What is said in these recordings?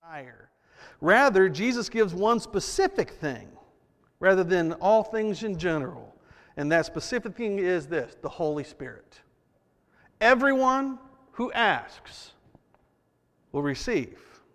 entire. Rather, Jesus gives one specific thing rather than all things in general. And that specific thing is this, the Holy Spirit. Everyone who asks will receive.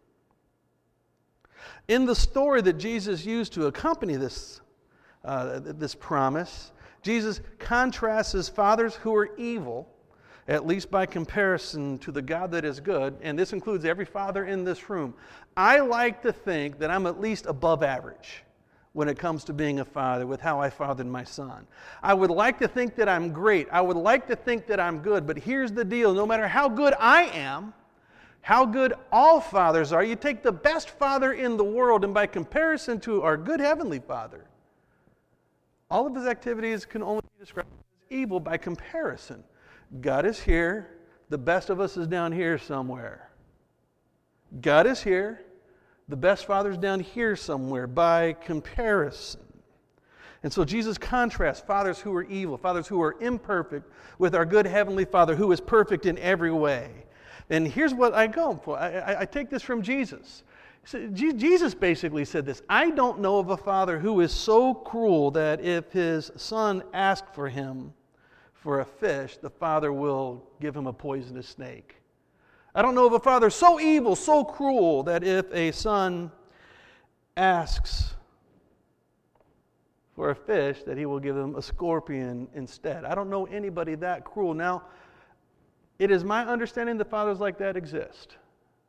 In the story that Jesus used to accompany this promise, Jesus contrasts his fathers who are evil, at least by comparison to the God that is good, and this includes every father in this room. I like to think that I'm at least above average when it comes to being a father with how I fathered my son. I would like to think that I'm great. I would like to think that I'm good, but here's the deal. No matter how good I am, how good all fathers are, you take the best father in the world, and by comparison to our good Heavenly Father, all of his activities can only be described as evil by comparison. God is here. The best of us is down here somewhere. God is here. The best father's down here somewhere by comparison. And so Jesus contrasts fathers who are evil, fathers who are imperfect, with our good Heavenly Father who is perfect in every way. And here's what I go for. I take this from Jesus. So Jesus basically said this: I don't know of a father who is so cruel that if his son asked for him for a fish, the father will give him a poisonous snake. I don't know of a father so evil, so cruel, that if a son asks for a fish, that he will give him a scorpion instead. I don't know anybody that cruel. Now, it is my understanding that fathers like that exist.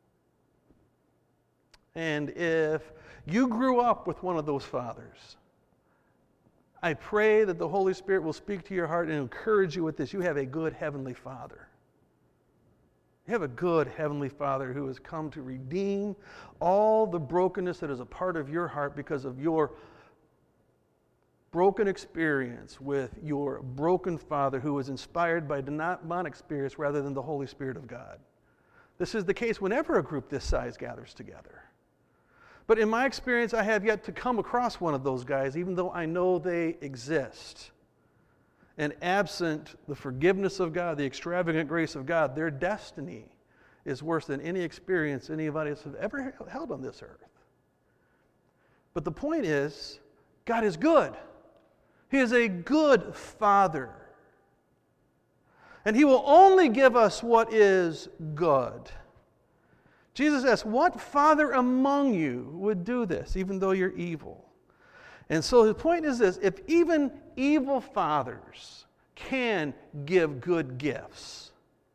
And if you grew up with one of those fathers, I pray that the Holy Spirit will speak to your heart and encourage you with this. You have a good Heavenly Father. You have a good Heavenly Father who has come to redeem all the brokenness that is a part of your heart because of your broken experience with your broken father who was inspired by demonic spirits rather than the Holy Spirit of God. This is the case whenever a group this size gathers together. But in my experience, I have yet to come across one of those guys, even though I know they exist. And absent the forgiveness of God, the extravagant grace of God, their destiny is worse than any experience any of us have ever held on this earth. But the point is, God is good. He is a good Father. And He will only give us what is good. Jesus asks, what father among you would do this, even though you're evil? And so the point is this: if even evil fathers can give good gifts,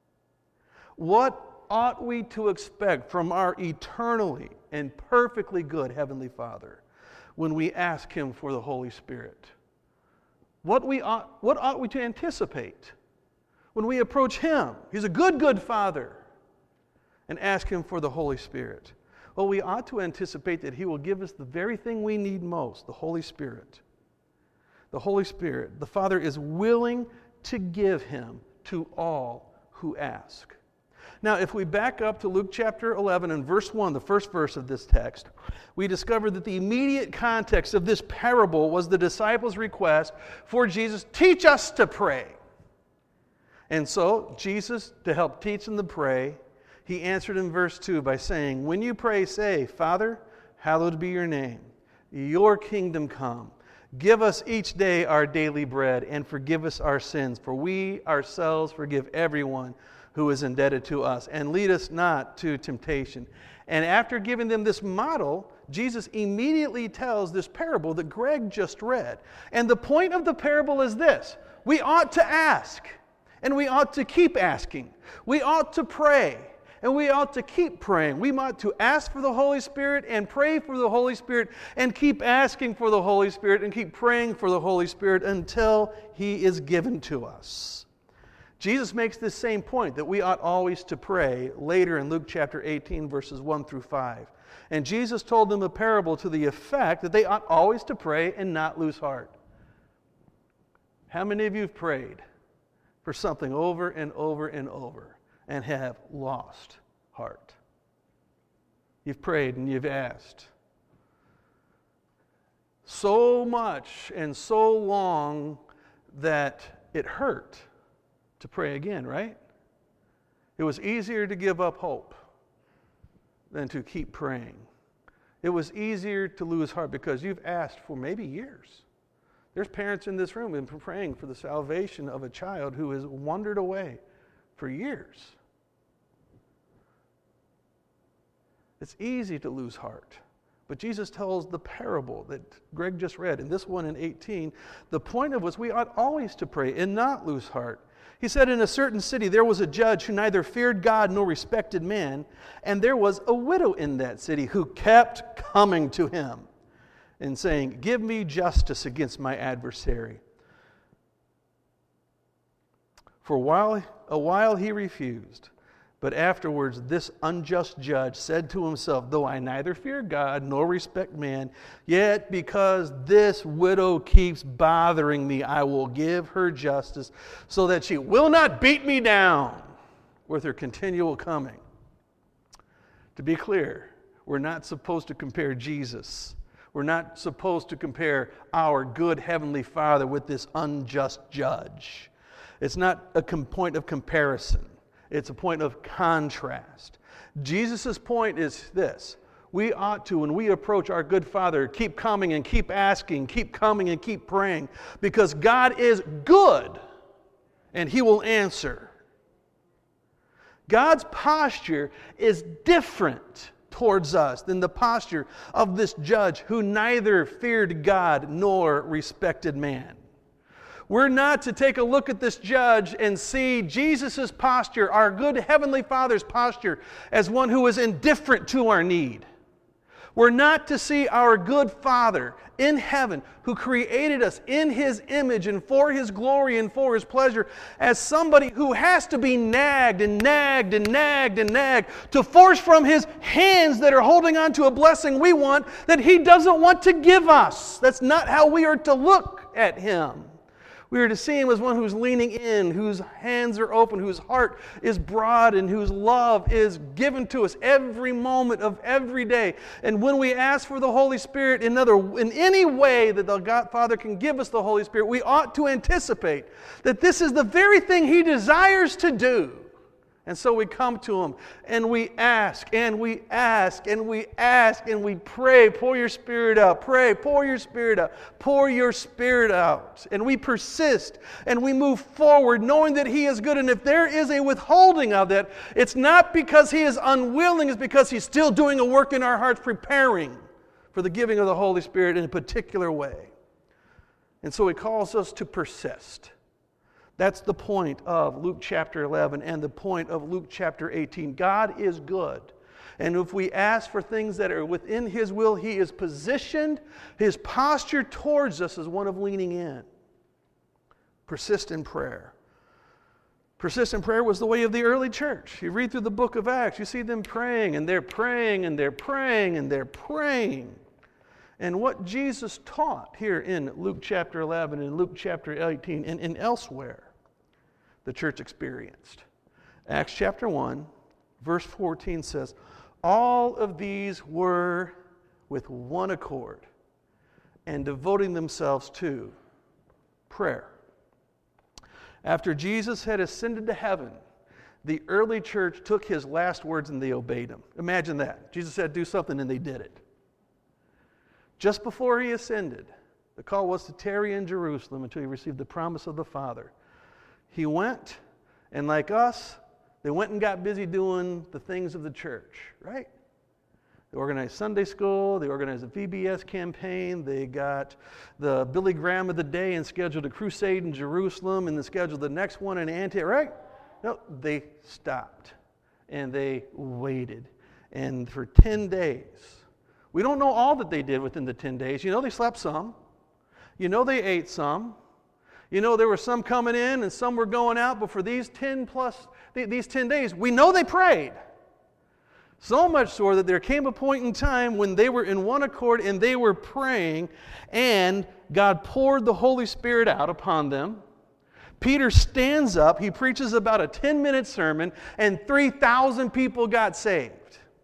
what ought we to expect from our eternally and perfectly good Heavenly Father when we ask Him for the Holy Spirit? What ought we to anticipate when we approach Him? He's a good Father. And ask Him for the Holy Spirit. Well, we ought to anticipate that He will give us the very thing we need most, the Holy Spirit. The Holy Spirit. The Father is willing to give Him to all who ask. Now, if we back up to Luke chapter 11 and verse 1, the first verse of this text, we discover that the immediate context of this parable was the disciples' request for Jesus, teach us to pray. And so, Jesus, to help teach them to pray, He answered in verse 2 by saying, when you pray, say, Father, hallowed be your name. Your kingdom come. Give us each day our daily bread, and forgive us our sins, for we ourselves forgive everyone who is indebted to us. And lead us not to temptation. And after giving them this model, Jesus immediately tells this parable that Greg just read. And the point of the parable is this: we ought to ask, and we ought to keep asking. We ought to pray. And we ought to keep praying. We ought to ask for the Holy Spirit and pray for the Holy Spirit and keep asking for the Holy Spirit and keep praying for the Holy Spirit until He is given to us. Jesus makes this same point that we ought always to pray later in Luke chapter 18, verses 1 through 5. And Jesus told them a parable to the effect that they ought always to pray and not lose heart. How many of you have prayed for something over and over and over and have lost heart? You've prayed and you've asked so much and so long that it hurt to pray again, right? It was easier to give up hope than to keep praying. It was easier to lose heart because you've asked for maybe years. There's parents in this room who have been praying for the salvation of a child who has wandered away for years. It's easy to lose heart. But Jesus tells the parable that Greg just read, and this one in 18, the point of was we ought always to pray and not lose heart. He said, in a certain city there was a judge who neither feared God nor respected man, and there was a widow in that city who kept coming to him and saying, give me justice against my adversary. For a while he refused. But afterwards, this unjust judge said to himself, though I neither fear God nor respect man, yet because this widow keeps bothering me, I will give her justice so that she will not beat me down with her continual coming. To be clear, we're not supposed to compare Jesus. We're not supposed to compare our good Heavenly Father with this unjust judge. It's not a point of comparison. It's a point of contrast. Jesus' point is this. We ought to, when we approach our good Father, keep coming and keep asking, keep coming and keep praying, because God is good and He will answer. God's posture is different towards us than the posture of this judge who neither feared God nor respected man. We're not to take a look at this judge and see Jesus' posture, our good Heavenly Father's posture, as one who is indifferent to our need. We're not to see our good Father in heaven, who created us in His image and for His glory and for His pleasure, as somebody who has to be nagged and nagged and nagged and nagged to force from His hands that are holding on to a blessing we want that He doesn't want to give us. That's not how we are to look at Him. We are to see Him as one who's leaning in, whose hands are open, whose heart is broad, and whose love is given to us every moment of every day. And when we ask for the Holy Spirit in any way that the God Father can give us the Holy Spirit, we ought to anticipate that this is the very thing He desires to do. And so we come to Him and we ask and we ask and we ask and we pray, pour your Spirit out, pray, pour your Spirit out, pour your Spirit out. And we persist and we move forward knowing that He is good. And if there is a withholding of that, it's not because He is unwilling, it's because He's still doing a work in our hearts, preparing for the giving of the Holy Spirit in a particular way. And so He calls us to persist. That's the point of Luke chapter 11 and the point of Luke chapter 18. God is good. And if we ask for things that are within His will, He is positioned, His posture towards us is one of leaning in. Persist in prayer. Persistent prayer was the way of the early church. You read through the book of Acts, you see them praying, and they're praying, and they're praying, and they're praying. And what Jesus taught here in Luke chapter 11 and Luke chapter 18 and elsewhere, the church experienced. Acts chapter 1, verse 14 says, all of these were with one accord and devoting themselves to prayer. After Jesus had ascended to heaven, the early church took His last words and they obeyed Him. Imagine that. Jesus said, do something, and they did it. Just before He ascended, the call was to tarry in Jerusalem until He received the promise of the Father. He went, and like us, they went and got busy doing the things of the church, right? They organized Sunday school, they organized a VBS campaign, they got the Billy Graham of the day and scheduled a crusade in Jerusalem and then scheduled the next one in Antioch, right? No, they stopped and they waited. And for 10 days, we don't know all that they did within the 10 days. You know, they slept some. You know, they ate some. You know, there were some coming in and some were going out. But for these 10 days, we know they prayed. So much so that there came a point in time when they were in one accord and they were praying, and God poured the Holy Spirit out upon them. Peter stands up. He preaches about a 10-minute sermon, and 3,000 people got saved.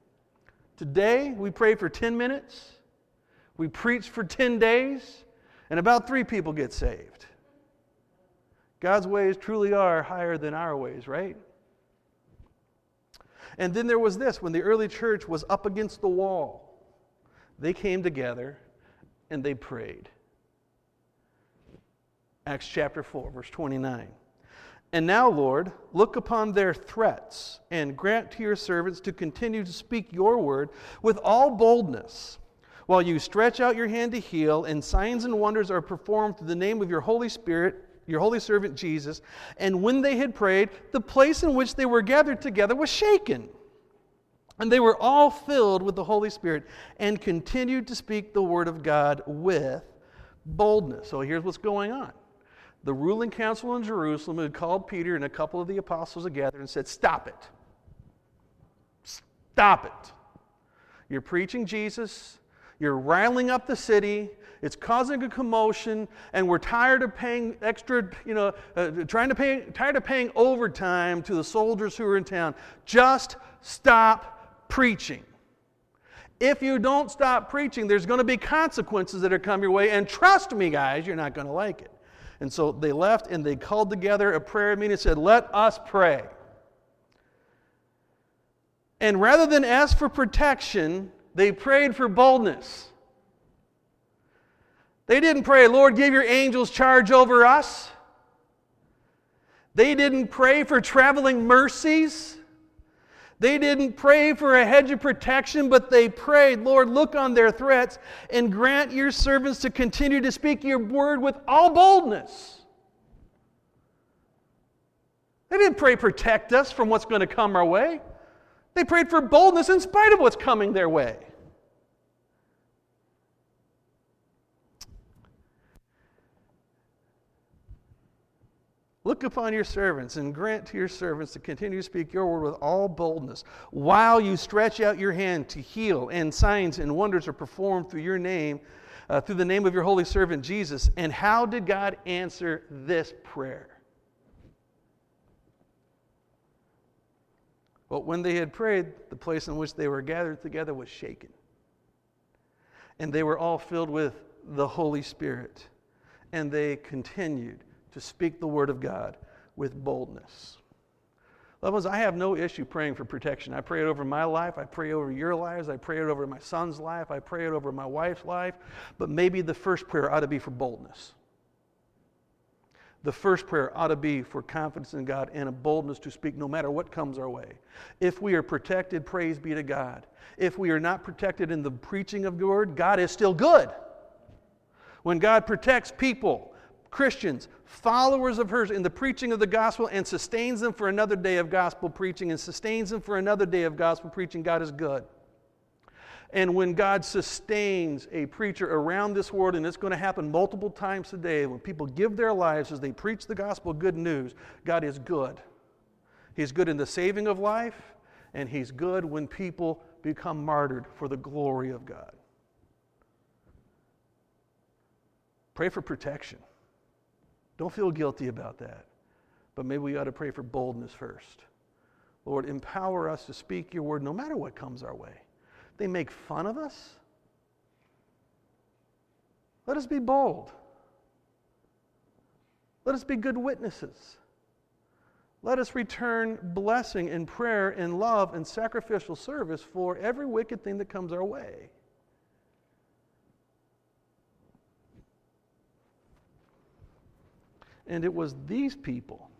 Today, we pray for 10 minutes, we preach for 10 days, and about 3 people get saved. God's ways truly are higher than our ways, right? And then there was this, when the early church was up against the wall, they came together and they prayed. Acts chapter 4, verse 29. And now, Lord, look upon their threats and grant to your servants to continue to speak your word with all boldness, while you stretch out your hand to heal, and signs and wonders are performed through the name of your Holy Spirit, your holy servant Jesus. And when they had prayed, the place in which they were gathered together was shaken. And they were all filled with the Holy Spirit and continued to speak the word of God with boldness. So here's what's going on. The ruling council in Jerusalem had called Peter and a couple of the apostles together and said, stop it. Stop it. You're preaching Jesus. You're riling up the city. It's causing a commotion, and we're tired of paying extra, tired of paying overtime to the soldiers who are in town. Just stop preaching. If you don't stop preaching, there's going to be consequences that are coming your way, and trust me, guys, you're not going to like it. And so they left and they called together a prayer meeting and said, let us pray. And rather than ask for protection, they prayed for boldness. They didn't pray, Lord, give your angels charge over us. They didn't pray for traveling mercies. They didn't pray for a hedge of protection, but they prayed, Lord, look on their threats and grant your servants to continue to speak your word with all boldness. They didn't pray, protect us from what's going to come our way. They prayed for boldness in spite of what's coming their way. Look upon your servants and grant to your servants to continue to speak your word with all boldness, while you stretch out your hand to heal, and signs and wonders are performed through your name, through the name of your holy servant Jesus. And how did God answer this prayer? Well, when they had prayed, the place in which they were gathered together was shaken. And they were all filled with the Holy Spirit. And they continued to speak the word of God with boldness. Loved ones, I have no issue praying for protection. I pray it over my life. I pray over your lives. I pray it over my son's life. I pray it over my wife's life. But maybe the first prayer ought to be for boldness. The first prayer ought to be for confidence in God and a boldness to speak no matter what comes our way. If we are protected, praise be to God. If we are not protected in the preaching of the word, God is still good. When God protects people, Christians, followers of hers in the preaching of the gospel, and sustains them for another day of gospel preaching, and sustains them for another day of gospel preaching, God is good. And when God sustains a preacher around this world, and it's going to happen multiple times today, when people give their lives as they preach the gospel good news, God is good. He's good in the saving of life, and He's good when people become martyred for the glory of God. Pray for protection. Don't feel guilty about that. But maybe we ought to pray for boldness first. Lord, empower us to speak your word no matter what comes our way. They make fun of us. Let us be bold. Let us be good witnesses. Let us return blessing and prayer and love and sacrificial service for every wicked thing that comes our way. And it was these people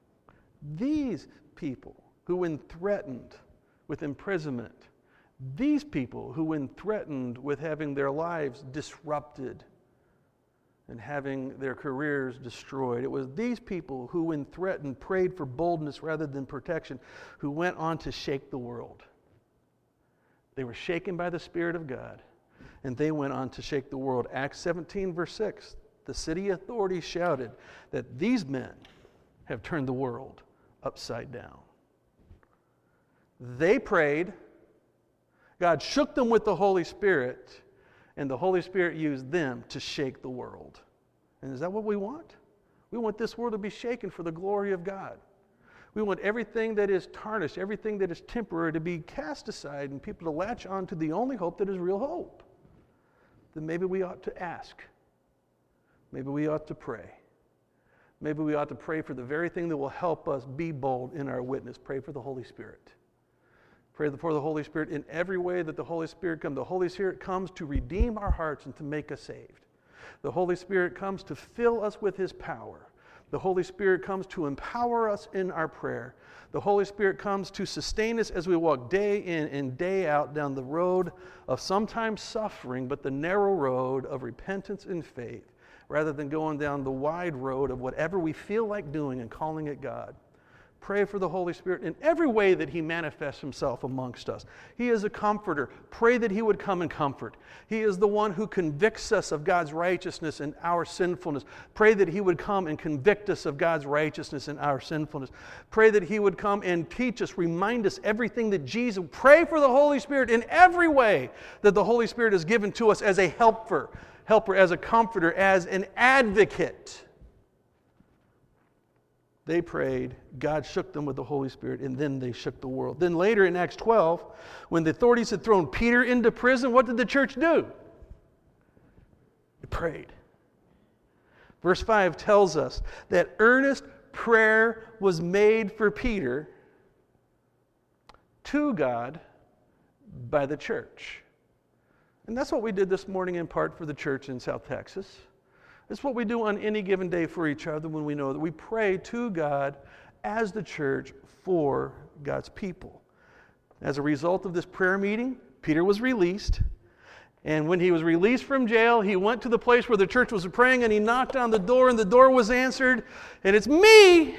who, when threatened with imprisonment, these people who, when threatened with having their lives disrupted and having their careers destroyed, it was these people who, when threatened, prayed for boldness rather than protection, who went on to shake the world. They were shaken by the Spirit of God, and they went on to shake the world. Acts 17, verse 6. The city authorities shouted that these men have turned the world upside down. They prayed. God shook them with the Holy Spirit, and the Holy Spirit used them to shake the world. And is that what we want? We want this world to be shaken for the glory of God. We want everything that is tarnished, everything that is temporary to be cast aside, and people to latch on to the only hope that is real hope. Then maybe we ought to ask. Maybe we ought to pray. Maybe we ought to pray for the very thing that will help us be bold in our witness. Pray for the Holy Spirit. Pray for the Holy Spirit in every way that the Holy Spirit comes. The Holy Spirit comes to redeem our hearts and to make us saved. The Holy Spirit comes to fill us with His power. The Holy Spirit comes to empower us in our prayer. The Holy Spirit comes to sustain us as we walk day in and day out down the road of sometimes suffering, but the narrow road of repentance and faith, rather than going down the wide road of whatever we feel like doing and calling it God. Pray for the Holy Spirit in every way that He manifests Himself amongst us. He is a comforter. Pray that He would come and comfort. He is the one who convicts us of God's righteousness and our sinfulness. Pray that He would come and convict us of God's righteousness and our sinfulness. Pray that He would come and teach us, remind us everything that Jesus... Pray for the Holy Spirit in every way that the Holy Spirit is given to us as a helper, as a comforter, as an advocate. They prayed, God shook them with the Holy Spirit, and then they shook the world. Then later in Acts 12, when the authorities had thrown Peter into prison, what did the church do? They prayed. Verse 5 tells us that earnest prayer was made for Peter to God by the church. And that's what we did this morning in part for the church in South Texas. It's what we do on any given day for each other when we know that we pray to God as the church for God's people. As a result of this prayer meeting, Peter was released. And when he was released from jail, he went to the place where the church was praying and he knocked on the door and the door was answered. And it's me!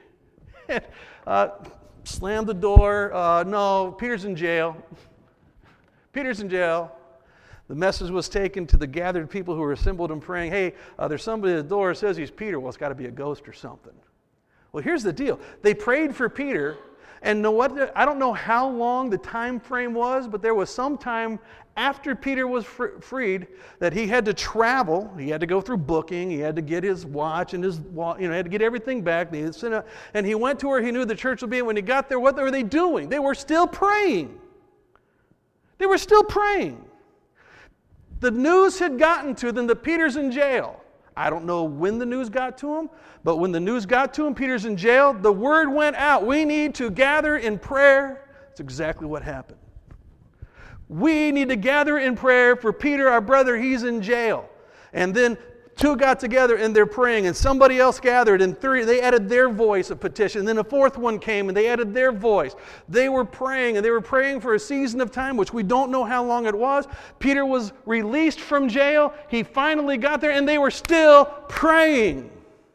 Slammed the door. No, Peter's in jail. Peter's in jail. The message was taken to the gathered people who were assembled and praying, hey, there's somebody at the door who says he's Peter. Well, it's got to be a ghost or something. Well, here's the deal. They prayed for Peter, and I don't know how long the time frame was, but there was some time after Peter was freed that he had to travel. He had to go through booking. He had to get his watch and had to get everything back. And he went to where he knew the church would be. And when he got there, what were they doing? They were still praying. They were still praying. The news had gotten to them that Peter's in jail. I don't know when the news got to him, but when the news got to him, Peter's in jail, the word went out. We need to gather in prayer. That's exactly what happened. We need to gather in prayer for Peter, our brother. He's in jail. And then two got together and they're praying, and somebody else gathered, and three, they added their voice of petition. And then a fourth one came and they added their voice. They were praying, and they were praying for a season of time, which we don't know how long it was. Peter was released from jail. He finally got there, and they were still praying.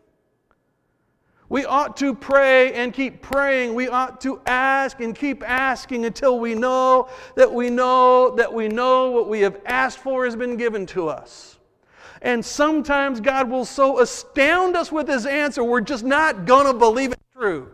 We ought to pray and keep praying. We ought to ask and keep asking until we know that we know that we know what we have asked for has been given to us. And sometimes God will so astound us with His answer, we're just not going to believe it's true.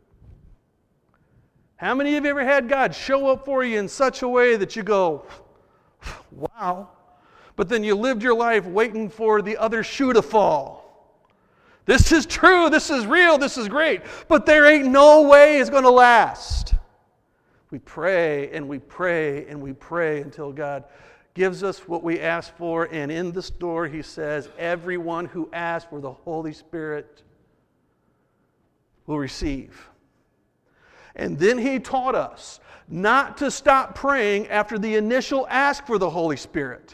How many of you ever had God show up for you in such a way that you go, wow, but then you lived your life waiting for the other shoe to fall? This is true, this is real, this is great, but there ain't no way it's going to last. We pray and we pray and we pray until God gives us what we ask for, and in the story He says, everyone who asks for the Holy Spirit will receive. And then He taught us not to stop praying after the initial ask for the Holy Spirit.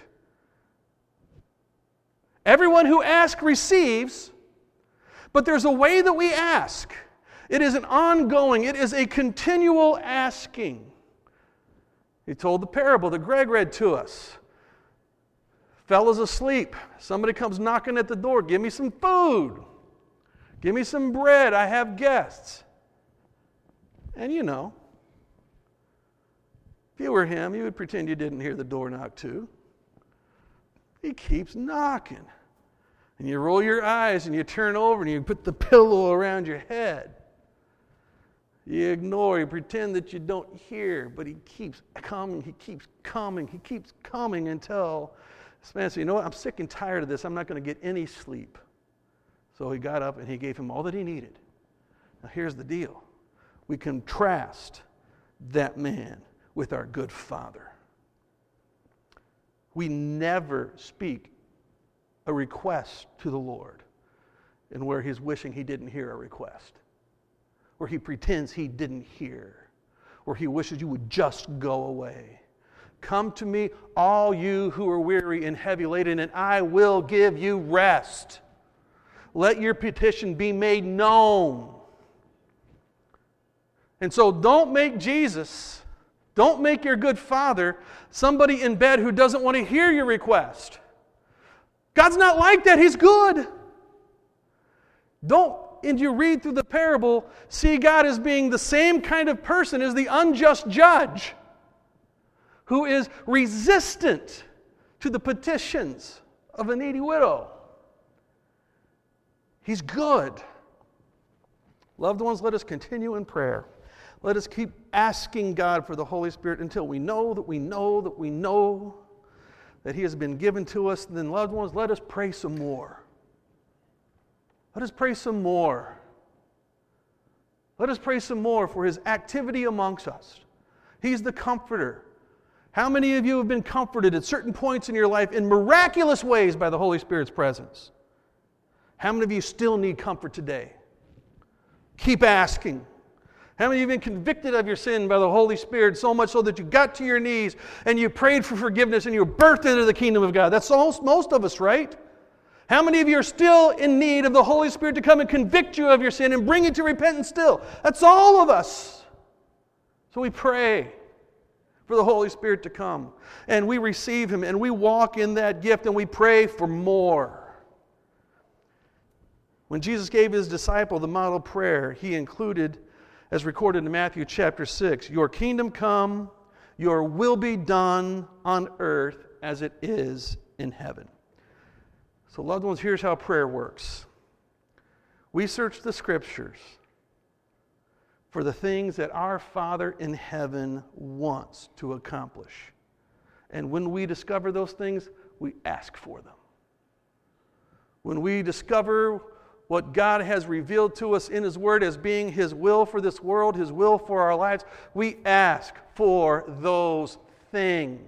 Everyone who asks receives, but there's a way that we ask. It is an ongoing, it is a continual asking. He told the parable that Greg read to us. Fella's asleep. Somebody comes knocking at the door. Give me some food. Give me some bread. I have guests. And if you were him, you would pretend you didn't hear the door knock too. He keeps knocking. And you roll your eyes and you turn over and you put the pillow around your head. You ignore, you pretend that you don't hear, but he keeps coming, he keeps coming until this man said, you know what, I'm sick and tired of this, I'm not going to get any sleep. So he got up and he gave him all that he needed. Now here's the deal. We contrast that man with our good Father. We never speak a request to the Lord and where He's wishing He didn't hear a request, where He pretends He didn't hear, where He wishes you would just go away. Come to me, all you who are weary and heavy laden, and I will give you rest. Let your petition be made known. And so don't make Jesus, don't make your good Father somebody in bed who doesn't want to hear your request. God's not like that. He's good. Don't, and you read through the parable, see God as being the same kind of person as the unjust judge who is resistant to the petitions of a needy widow. He's good. Loved ones, let us continue in prayer. Let us keep asking God for the Holy Spirit until we know that we know that we know that He has been given to us. And then, loved ones, let us pray some more. Let us pray some more. Let us pray some more for His activity amongst us. He's the comforter. How many of you have been comforted at certain points in your life in miraculous ways by the Holy Spirit's presence? How many of you still need comfort today? Keep asking. How many of you have been convicted of your sin by the Holy Spirit so much so that you got to your knees and you prayed for forgiveness and you were birthed into the kingdom of God? That's most of us, right? How many of you are still in need of the Holy Spirit to come and convict you of your sin and bring you to repentance still? That's all of us. So we pray for the Holy Spirit to come. And we receive Him and we walk in that gift and we pray for more. When Jesus gave His disciple the model prayer, He included, as recorded in Matthew chapter 6, your kingdom come, your will be done on earth as it is in heaven. So, loved ones, here's how prayer works. We search the Scriptures for the things that our Father in heaven wants to accomplish. And when we discover those things, we ask for them. When we discover what God has revealed to us in His Word as being His will for this world, His will for our lives, we ask for those things.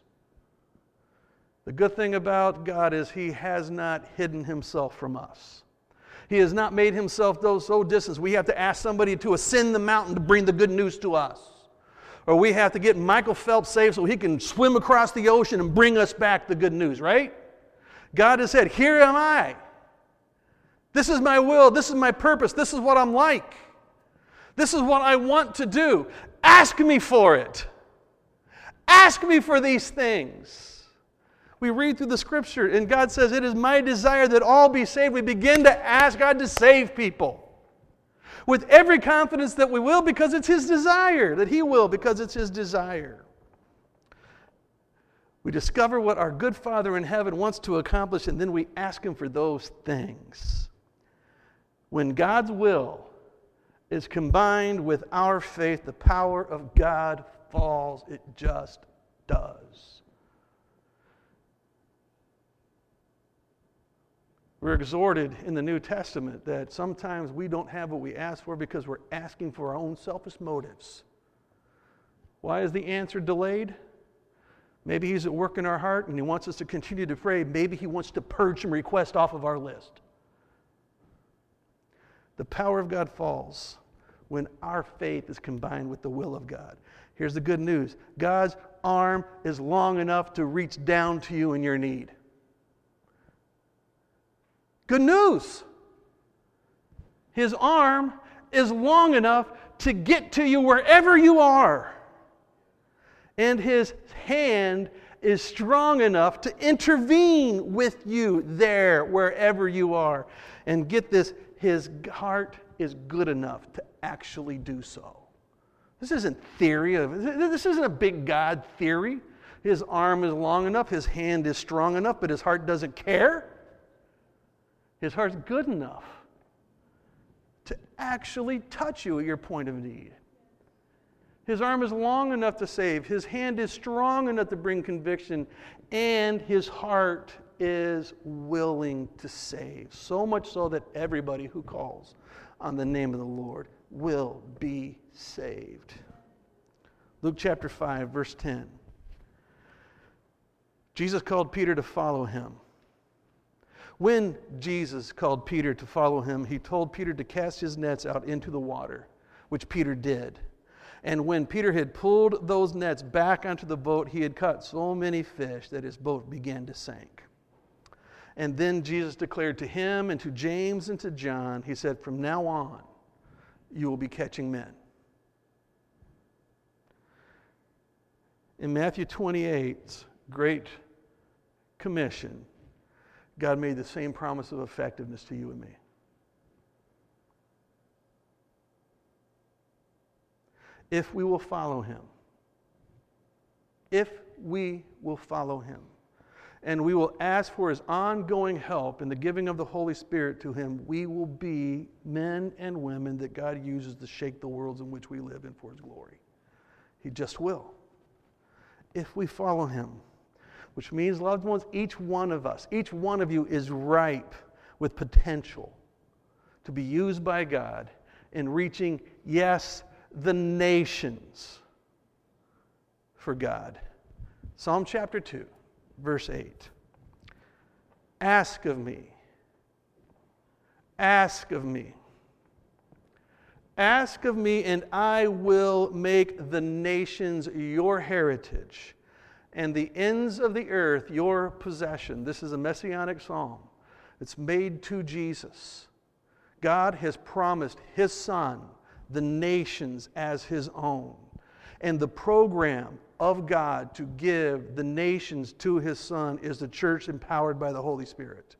The good thing about God is He has not hidden Himself from us. He has not made Himself so distant. We have to ask somebody to ascend the mountain to bring the good news to us. Or we have to get Michael Phelps saved so he can swim across the ocean and bring us back the good news, right? God has said, here am I. This is my will. This is my purpose. This is what I'm like. This is what I want to do. Ask me for it. Ask me for these things. We read through the Scripture and God says, it is my desire that all be saved. We begin to ask God to save people with every confidence that we will because it's His desire, that He will because it's His desire. We discover what our good Father in heaven wants to accomplish and then we ask Him for those things. When God's will is combined with our faith, the power of God falls. It just does. We're exhorted in the New Testament that sometimes we don't have what we ask for because we're asking for our own selfish motives. Why is the answer delayed? Maybe He's at work in our heart and He wants us to continue to pray. Maybe He wants to purge some requests off of our list. The power of God falls when our faith is combined with the will of God. Here's the good news. God's arm is long enough to reach down to you in your need. Good news. His arm is long enough to get to you wherever you are. And His hand is strong enough to intervene with you there, wherever you are. And get this, His heart is good enough to actually do so. This isn't theory. This isn't a big God theory. His arm is long enough, His hand is strong enough, but His heart doesn't care. His heart's good enough to actually touch you at your point of need. His arm is long enough to save. His hand is strong enough to bring conviction. And His heart is willing to save. So much so that everybody who calls on the name of the Lord will be saved. Luke chapter 5, verse 10. Jesus called Peter to follow Him. When Jesus called Peter to follow Him, He told Peter to cast his nets out into the water, which Peter did. And when Peter had pulled those nets back onto the boat, he had caught so many fish that his boat began to sink. And then Jesus declared to him and to James and to John, he said, from now on, you will be catching men. In Matthew 28's Great Commission, God made the same promise of effectiveness to you and me. If we will follow him. If we will follow him. And we will ask for his ongoing help in the giving of the Holy Spirit to him, we will be men and women that God uses to shake the worlds in which we live in for his glory. He just will. If we follow him. Which means, loved ones, each one of us, each one of you is ripe with potential to be used by God in reaching, yes, the nations for God. Psalm chapter 2, verse 8. Ask of me. Ask of me. Ask of me, and I will make the nations your heritage, and the ends of the earth your possession. This is a messianic psalm. It's made to Jesus. God has promised his Son the nations as his own. And the program of God to give the nations to his Son is the church empowered by the Holy Spirit.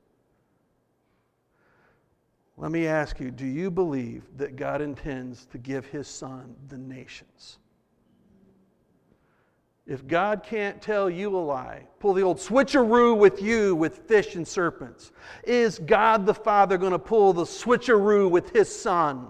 Let me ask you, do you believe that God intends to give his Son the nations? If God can't tell you a lie, pull the old switcheroo with you with fish and serpents, is God the Father going to pull the switcheroo with his Son?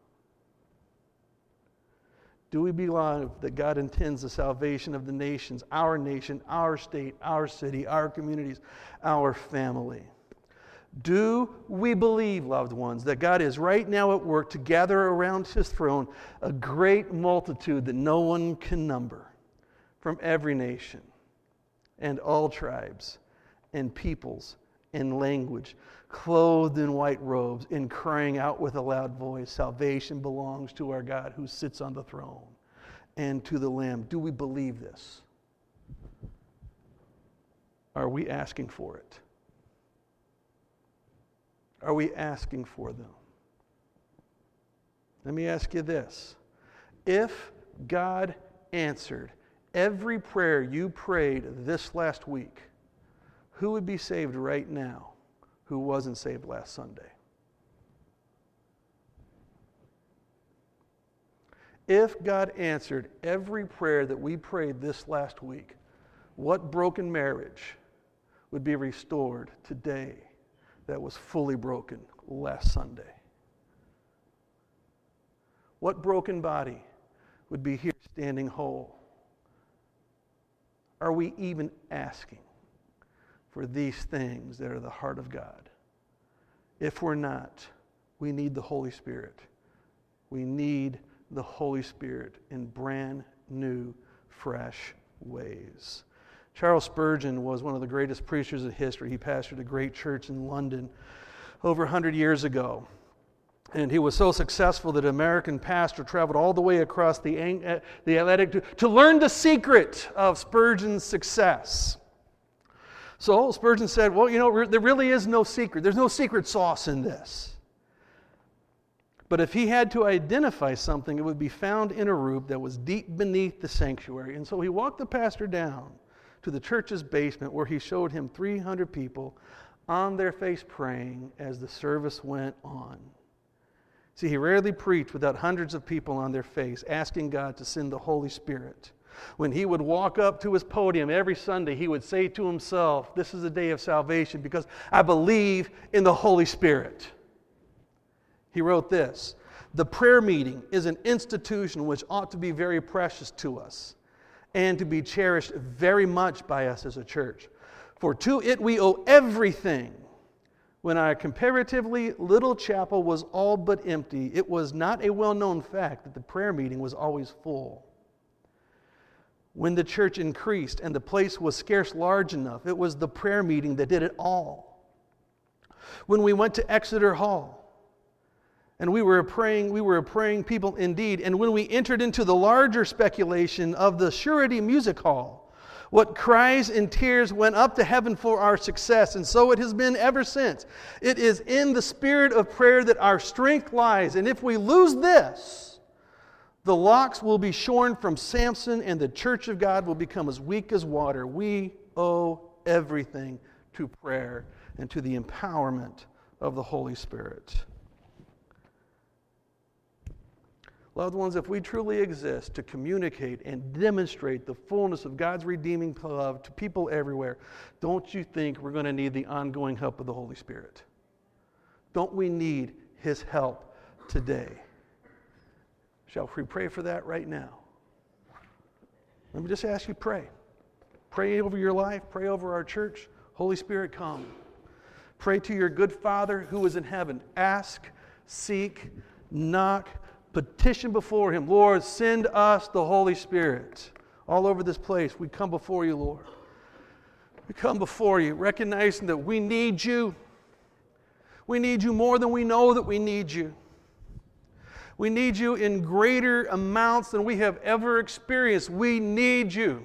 Do we believe that God intends the salvation of the nations, our nation, our state, our city, our communities, our family? Do we believe, loved ones, that God is right now at work to gather around his throne a great multitude that no one can number from every nation and all tribes and peoples and language, clothed in white robes and crying out with a loud voice, salvation belongs to our God who sits on the throne and to the Lamb? Do we believe this? Are we asking for it? Are we asking for them? Let me ask you this. If God answered every prayer you prayed this last week, who would be saved right now who wasn't saved last Sunday? If God answered every prayer that we prayed this last week, what broken marriage would be restored today that was fully broken last Sunday? What broken body would be here standing whole? Are we even asking for these things that are the heart of God? If we're not, we need the Holy Spirit. We need the Holy Spirit in brand new, fresh ways. Charles Spurgeon was one of the greatest preachers of history. He pastored a great church in London over 100 years ago. And he was so successful that an American pastor traveled all the way across the Atlantic to learn the secret of Spurgeon's success. So Spurgeon said, well, there really is no secret. There's no secret sauce in this. But if he had to identify something, it would be found in a room that was deep beneath the sanctuary. And so he walked the pastor down to the church's basement where he showed him 300 people on their face praying as the service went on. See, he rarely preached without hundreds of people on their face asking God to send the Holy Spirit. When he would walk up to his podium every Sunday, he would say to himself, this is a day of salvation because I believe in the Holy Spirit. He wrote this, the prayer meeting is an institution which ought to be very precious to us and to be cherished very much by us as a church. For to it we owe everything. When our comparatively little chapel was all but empty, it was not a well-known fact that the prayer meeting was always full. When the church increased and the place was scarce large enough, it was the prayer meeting that did it all. When we went to Exeter Hall, And we were a praying people indeed. And when we entered into the larger speculation of the Surety Music Hall, what cries and tears went up to heaven for our success, and so it has been ever since. It is in the spirit of prayer that our strength lies, and if we lose this, the locks will be shorn from Samson, and the church of God will become as weak as water. We owe everything to prayer and to the empowerment of the Holy Spirit. Loved ones, if we truly exist to communicate and demonstrate the fullness of God's redeeming love to people everywhere, don't you think we're going to need the ongoing help of the Holy Spirit? Don't we need His help today? Shall we pray for that right now? Let me just ask you, pray. Pray over your life. Pray over our church. Holy Spirit, come. Pray to your good Father who is in heaven. Ask, seek, knock, petition before Him. Lord, send us the Holy Spirit. All over this place, we come before you, Lord. We come before you, recognizing that we need you. We need you more than we know that we need you. We need you in greater amounts than we have ever experienced. We need you.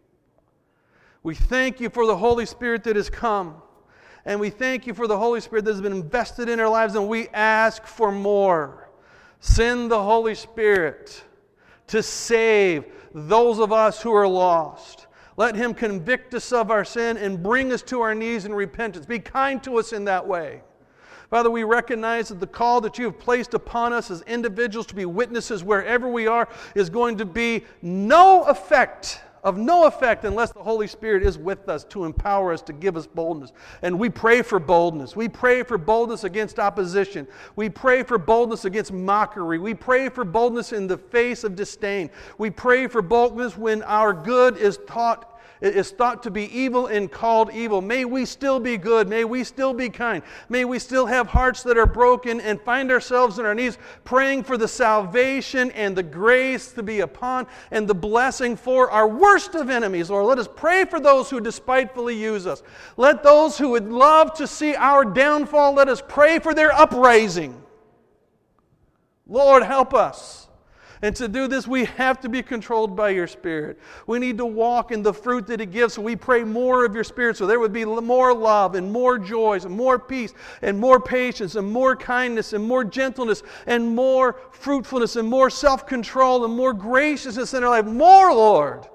We thank you for the Holy Spirit that has come. And we thank you for the Holy Spirit that has been invested in our lives, and we ask for more. Send the Holy Spirit to save those of us who are lost. Let Him convict us of our sin and bring us to our knees in repentance. Be kind to us in that way. Father, we recognize that the call that you have placed upon us as individuals to be witnesses wherever we are is going to be of no effect unless the Holy Spirit is with us to empower us, to give us boldness. And we pray for boldness. We pray for boldness against opposition. We pray for boldness against mockery. We pray for boldness in the face of disdain. We pray for boldness when our good is thought to be evil and called evil. May we still be good. May we still be kind. May we still have hearts that are broken and find ourselves on our knees praying for the salvation and the grace to be upon and the blessing for our worst of enemies. Lord, let us pray for those who despitefully use us. Let those who would love to see our downfall, let us pray for their uprising. Lord, help us. And to do this, we have to be controlled by your Spirit. We need to walk in the fruit that He gives. So we pray more of your Spirit so there would be more love and more joys and more peace and more patience and more kindness and more gentleness and more fruitfulness and more self-control and more graciousness in our life. More, Lord.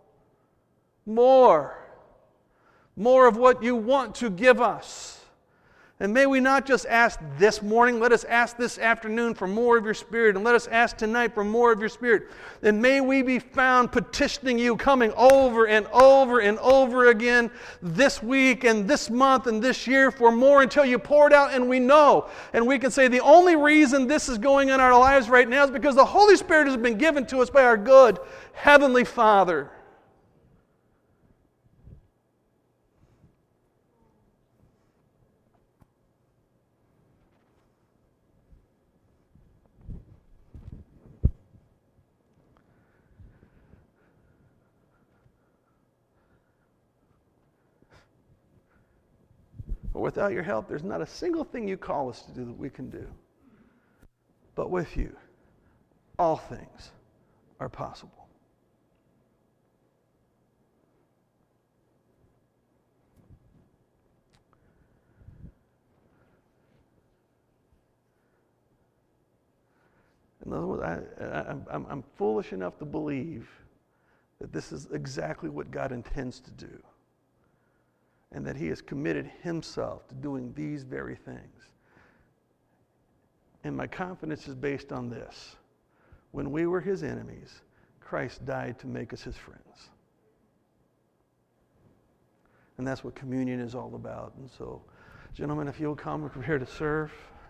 More. More of what you want to give us. And may we not just ask this morning, let us ask this afternoon for more of your Spirit, and let us ask tonight for more of your Spirit. And may we be found petitioning you, coming over and over and over again this week and this month and this year for more until you pour it out, and we know. And we can say the only reason this is going on in our lives right now is because the Holy Spirit has been given to us by our good Heavenly Father. But without your help, there's not a single thing you call us to do that we can do. But with you, all things are possible. In other words, I'm foolish enough to believe that this is exactly what God intends to do. And that He has committed Himself to doing these very things. And my confidence is based on this. When we were His enemies, Christ died to make us His friends. And that's what communion is all about. And so, gentlemen, if you'll come, we're prepared to serve.